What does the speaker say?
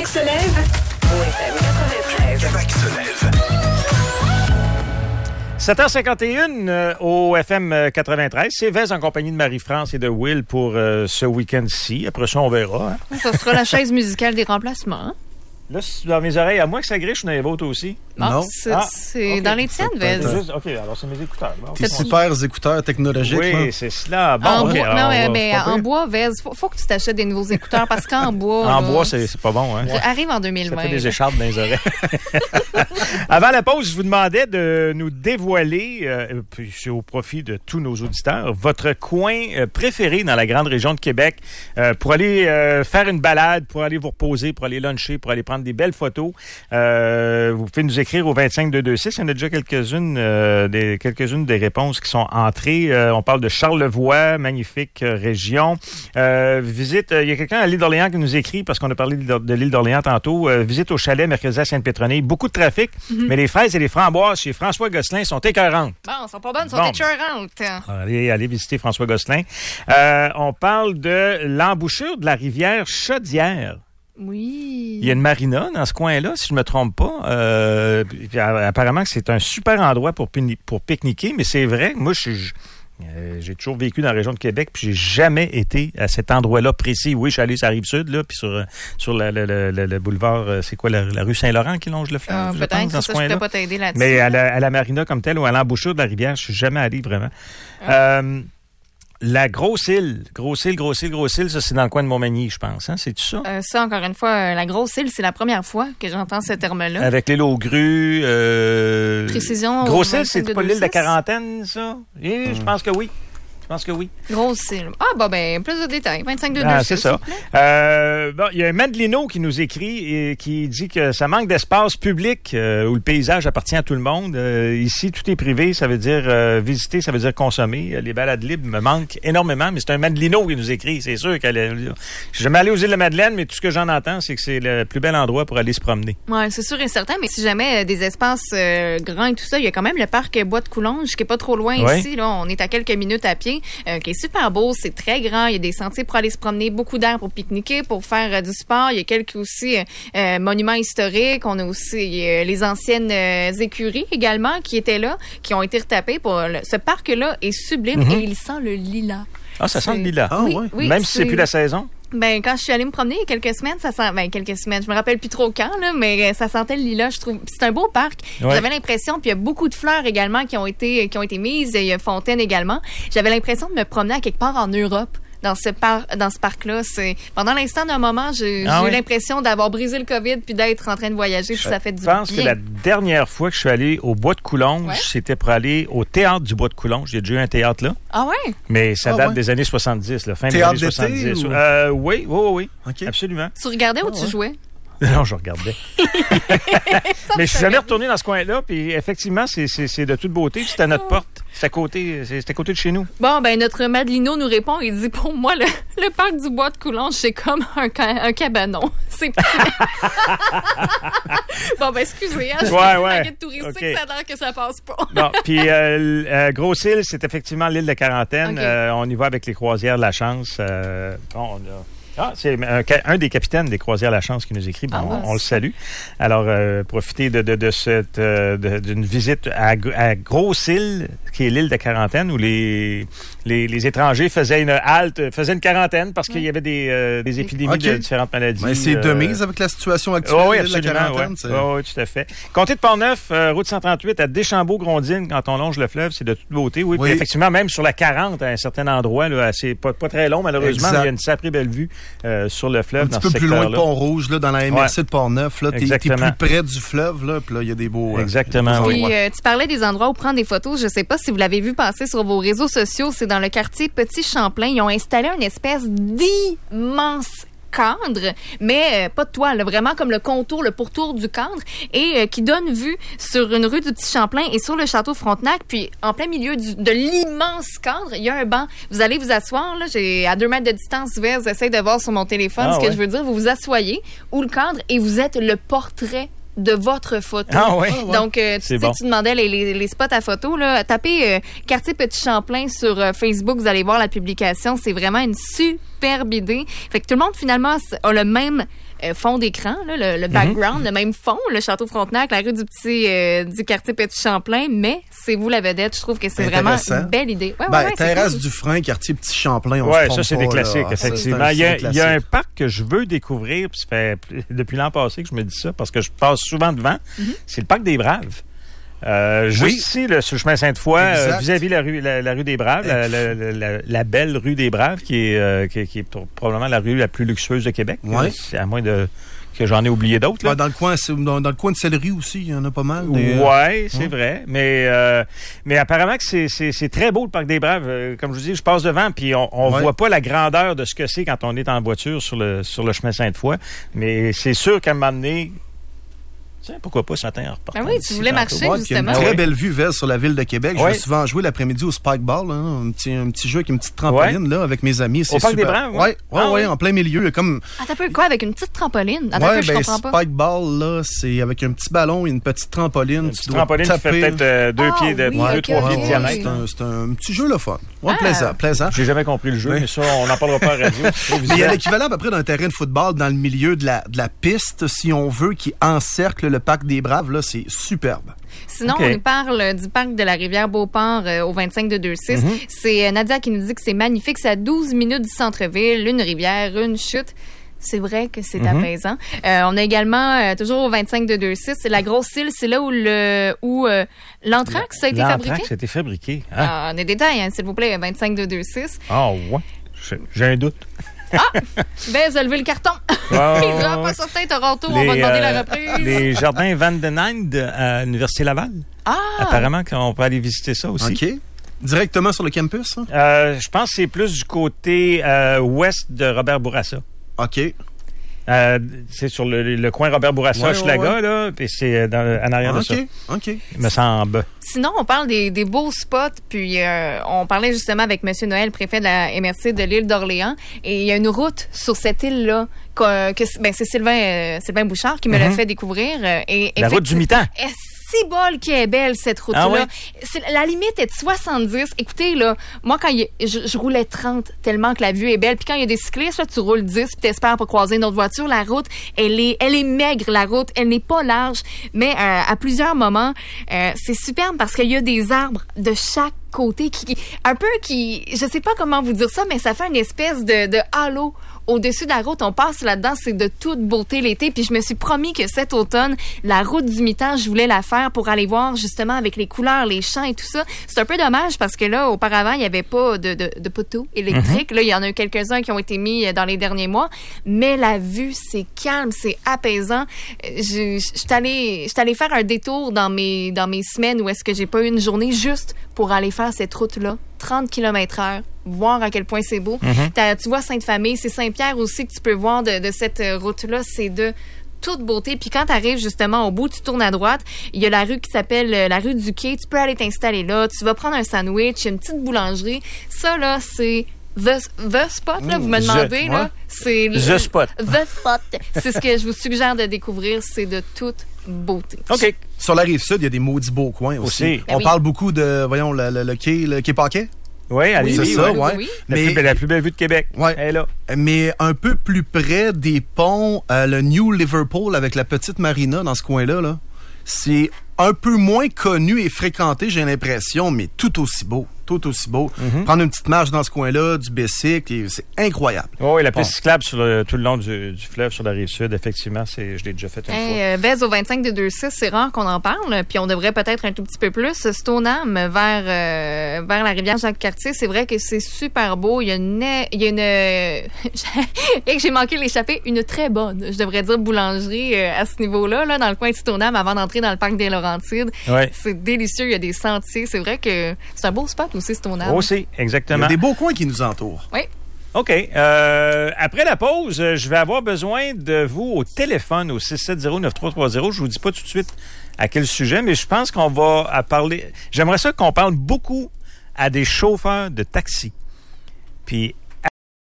se lève. Au FM 93. Québec se lève. 7h51 au FM 93. C'est Vez en compagnie de Marie-France et de Will pour ce week-end-ci. Après ça, on verra. Hein? Ça sera la chaise musicale des remplacements. Hein? Là, c'est dans mes oreilles, à moi que ça griche dans les vôtres aussi. Non. C'est okay. dans les tiennes, Vez. OK, alors c'est mes écouteurs. Bon, Tes super écouteurs technologiques. Oui, là. C'est cela. Bon, en okay, bois, alors, mais en bois, Vez, faut que tu t'achètes des nouveaux écouteurs parce qu'en bois... En là, bois, c'est pas bon. Hein? Arrive en 2020. Ça fait des écharpes dans les oreilles. Avant la pause, je vous demandais de nous dévoiler, puis c'est au profit de tous nos auditeurs, votre coin préféré dans la grande région de Québec pour aller faire une balade, pour aller vous reposer, pour aller luncher, pour aller prendre des belles photos. Vous pouvez nous écrire au 25226. Il y en a déjà quelques-unes des réponses qui sont entrées. On parle de Charlevoix, magnifique région. Visite, il y a quelqu'un à l'île d'Orléans qui nous écrit, parce qu'on a parlé de l'île d'Orléans tantôt, visite au chalet mercredi à Sainte-Pétronille. Beaucoup de trafic, mais les fraises et les framboises chez François Gosselin sont écœurantes. Bon, elles sont pas bonnes, elles sont écœurantes. Allez visiter François Gosselin. On parle de l'embouchure de la rivière Chaudière. Oui. Il y a une marina dans ce coin-là, si je me trompe pas. Apparemment que c'est un super endroit pour pique-niquer, mais c'est vrai. Moi, j'ai toujours vécu dans la région de Québec, puis j'ai jamais été à cet endroit-là précis. Oui, je suis allé sur la Rive-Sud, là, puis sur le boulevard, c'est quoi, la rue Saint-Laurent qui longe le fleuve, je pense, dans ce coin-là. Je peux pas t'aider là-dessus. Mais à la marina comme telle ou à l'embouchure de la rivière, je suis jamais allé vraiment. La Grosse Île, ça c'est dans le coin de Montmagny, je pense. Hein? C'est-tu ça? Ça, encore une fois, la Grosse Île, c'est la première fois que j'entends ce terme-là. Avec l'île aux grues. Précision. Grosse Île, c'est pas l'île de la quarantaine, ça? Je pense que oui. Grosse Île. Ben, plus de détails. 25 c'est ça. Il y a un Madelino qui nous écrit et qui dit que ça manque d'espace public où le paysage appartient à tout le monde. Ici, tout est privé, ça veut dire visiter, ça veut dire consommer. Les balades libres me manquent énormément, mais c'est un Madelino qui nous écrit. C'est sûr qu'elle je suis jamais allé aux îles de Madeleine, mais tout ce que j'en entends, c'est que c'est le plus bel endroit pour aller se promener. Oui, c'est sûr et certain, mais si jamais des espaces grands et tout ça, il y a quand même le parc Bois-de-Coulonges qui est pas trop loin ici. Là, on est à quelques minutes à pied. Qui est super beau, c'est très grand, il y a des sentiers pour aller se promener, beaucoup d'air pour pique-niquer, pour faire du sport, il y a quelques aussi monuments historiques, on a aussi les anciennes écuries également qui étaient là, qui ont été retapées. Ce parc-là est sublime et il sent le lilas. Ah, ça sent le lilas. Oui, même si c'est plus la saison? Ben, quand je suis allée me promener il y a quelques semaines, je me rappelle plus trop quand, là, mais ça sentait le lilas, je trouve. C'est un beau parc. Ouais. J'avais l'impression, puis il y a beaucoup de fleurs également qui ont été mises, il y a fontaine également. J'avais l'impression de me promener à quelque part en Europe. Dans ce parc-là, pendant l'instant d'un moment, j'ai eu l'impression d'avoir brisé le COVID puis d'être en train de voyager, puis ça fait du bien. Je pense que la dernière fois que je suis allé au Bois-de-Coulonges, c'était pour aller au théâtre du Bois-de-Coulonges. J'ai déjà eu un théâtre là. Ah ouais? Mais ça date des années 70, la fin des années 70. Oui. Okay. Absolument. Tu regardais ou tu jouais? Non, je regardais. Mais je suis jamais retourné dans ce coin-là, puis effectivement, c'est de toute beauté, puis c'est à notre porte. C'est à côté de chez nous. Bon, ben notre Madelino nous répond, il dit, pour moi, le parc du Bois-de-Coulonges, c'est comme un cabanon. C'est bon, ben excusez, je fais une baguette touristique, ça a l'air que ça passe pas. Bon, puis Grosse Île, c'est effectivement l'île de quarantaine. On y va avec les croisières de la chance. C'est un des capitaines des croisières La Chance qui nous écrit. Bon, on le salue. Alors, profitez d'une visite à Grosse Île, qui est l'île de quarantaine, où les étrangers faisaient une halte, faisaient une quarantaine parce qu'il y avait des épidémies de différentes maladies. Mais c'est de mise avec la situation actuelle de la quarantaine. Oui, tout à fait. Comté de Pont-Neuf, route 138 à Deschambault-Grondines, quand on longe le fleuve, c'est de toute beauté. Oui. Puis effectivement, même sur la 40, à un certain endroit, là, c'est pas très long malheureusement, mais il y a une sacrée belle vue sur le fleuve. Un petit peu plus loin de Pont-Rouge, là, dans la MRC de Pont-Neuf, là, t'es plus près du fleuve, là, puis là, il y a des beaux... Exactement, oui. Tu parlais des endroits où prendre des photos. Je sais pas si vous l'avez vu passer sur vos réseaux sociaux. C'est dans le quartier Petit-Champlain. Ils ont installé une espèce d'immense cadre, mais pas de toile, vraiment comme le contour, le pourtour du cadre, et qui donne vue sur une rue du Petit-Champlain et sur le château Frontenac. Puis en plein milieu de l'immense cadre, il y a un banc. Vous allez vous asseoir, là, j'ai à 2 mètres de distance, j'essaie de voir sur mon téléphone ce que je veux dire. Vous vous asseyez ou le cadre et vous êtes le portrait de votre photo. Donc, tu demandais les spots à photo, là, tapez quartier Petit-Champlain sur Facebook, vous allez voir la publication. C'est vraiment une superbe idée. Fait que tout le monde, finalement, a le même fond d'écran, là, le background, le même fond, le Château Frontenac, la rue du quartier Petit Champlain, mais c'est vous la vedette. Je trouve que c'est vraiment une belle idée. Terrasse du Frein, quartier Petit Champlain, on se trompe ça, c'est pas, des classiques, là. effectivement. Il y a un parc que je veux découvrir, puis ça fait depuis l'an passé que je me dis ça, parce que je passe souvent devant. C'est le parc des Braves. Juste ici, sur le chemin Sainte-Foy, vis-à-vis la rue des Braves, la belle rue des Braves, qui est probablement la rue la plus luxueuse de Québec. Oui. À moins que j'en ai oublié d'autres. Là. Dans le coin de Céleri aussi, il y en a pas mal. Oui, c'est vrai. Mais apparemment que c'est très beau, le parc des Braves. Comme je vous dis, je passe devant, puis on voit pas la grandeur de ce que c'est quand on est en voiture sur le chemin Sainte-Foy. Mais c'est sûr qu'à un moment donné, pourquoi pas ce matin en repartant. Oui, tu voulais marcher, justement. Une très belle vue vers sur la ville de Québec. Je vais souvent jouer l'après-midi au Spike Ball, un petit jeu avec une petite trampoline là, avec mes amis. C'est au Parc des Braves? Oui, en plein milieu. Comme... Attends un peu, quoi, avec une petite trampoline? Je comprends pas. Spike Ball, là, c'est avec un petit ballon et une petite trampoline. Une petite trampoline qui fait peut-être 2 pieds de 2-3 pieds de diamètre. C'est un petit jeu, le fun. Plaisant. J'ai jamais compris le jeu, mais ça, on n'en parlera pas à la radio. Mais il y a l'équivalent à peu près d'un terrain de football dans le milieu de la piste, si on veut, qui encercle le Parc des Braves. Là, c'est superbe. Sinon, on nous parle du parc de la Rivière-Beauport au 25-226. C'est Nadia qui nous dit que c'est magnifique. C'est à 12 minutes du centre-ville, une rivière, une chute. C'est vrai que c'est apaisant. On a également, toujours au 25-226, c'est la Grosse Île. C'est là où l'anthrax a été fabriqué. L'anthrax a été fabriqué. On a des détails, s'il vous plaît, 25-226. Ah, ouais. J'ai un doute. Vous avez levé le carton. Ils ne sont pas certains, Toronto, on va demander la reprise. Les jardins Van den Eyde à l'Université Laval. Apparemment qu'on peut aller visiter ça aussi. OK. Directement sur le campus? Je pense que c'est plus du côté ouest de Robert Bourassa. OK. C'est sur le coin Robert Bourassa, Hochelaga, là, puis c'est en arrière de ça. OK. Il me semble. Sinon, on parle des beaux spots, puis on parlait justement avec M. Noël, préfet de la MRC de l'île d'Orléans, et il y a une route sur cette île-là, c'est Sylvain Bouchard qui me l'a fait découvrir. La route du mi-temps. C'est bol qui est belle, cette route-là. La limite est de 70. Écoutez, là, moi, quand je roulais 30 tellement que la vue est belle. Puis quand il y a des cyclistes, là, tu roules 10 puis t'espères pas croiser une autre voiture. La route, elle est maigre, la route. Elle n'est pas large. Mais à plusieurs moments, c'est superbe parce qu'il y a des arbres de chaque côté je sais pas comment vous dire ça, mais ça fait une espèce de halo au-dessus de la route. On passe là-dedans, c'est de toute beauté l'été. Puis je me suis promis que cet automne, la route du mi-temps, je voulais la faire pour aller voir justement avec les couleurs, les champs et tout ça. C'est un peu dommage parce que là, auparavant, il n'y avait pas de poteaux électriques. Là, il y en a eu quelques-uns qui ont été mis dans les derniers mois. Mais la vue, c'est calme, c'est apaisant. Je suis allée faire un détour dans mes semaines où est-ce que j'ai pas eu une journée juste pour aller faire cette route-là. 30 km/h, voir à quel point c'est beau. Tu vois Sainte-Famille, c'est Saint-Pierre aussi que tu peux voir de cette route-là. C'est de toute beauté. Puis quand tu arrives justement au bout, tu tournes à droite, il y a la rue qui s'appelle la rue du Quai. Tu peux aller t'installer là. Tu vas prendre un sandwich, une petite boulangerie. Ça, là, c'est the spot, là, vous me demandez, là. C'est the spot. The spot. C'est ce que je vous suggère de découvrir. C'est de toute beauté. OK. Sur la Rive-Sud, il y a des maudits beaux coins aussi. On parle beaucoup de, voyons, le quai Paquet. Oui, allez, c'est ça, oui. Mais la plus belle vue de Québec. Ouais. Elle est là. Mais un peu plus près des ponts, le New Liverpool avec la petite marina dans ce coin-là, là, c'est un peu moins connu et fréquenté, j'ai l'impression, mais tout aussi beau. Prendre une petite marche dans ce coin-là, du bicycle, c'est incroyable. Oui, la piste cyclable tout le long du fleuve sur la Rive-Sud, effectivement, je l'ai déjà fait une fois. Bez au 25-226, c'est rare qu'on en parle, puis on devrait peut-être un tout petit peu plus. Stoneham, vers la rivière Jacques-Cartier, c'est vrai que c'est super beau. Il y a une et que j'ai manqué l'échapper, une très bonne, je devrais dire, boulangerie à ce niveau-là, là, dans le coin de Stoneham, avant d'entrer dans le parc des Laurentides. Ouais. C'est délicieux, il y a des sentiers. C'est vrai que c'est un beau spot aussi, Stoneham. Aussi, exactement. Il y a des beaux coins qui nous entourent. Oui. OK. Après la pause, je vais avoir besoin de vous au téléphone au 670-9330. Je vous dis pas tout de suite à quel sujet, mais je pense qu'on va parler... J'aimerais ça qu'on parle beaucoup à des chauffeurs de taxi. Puis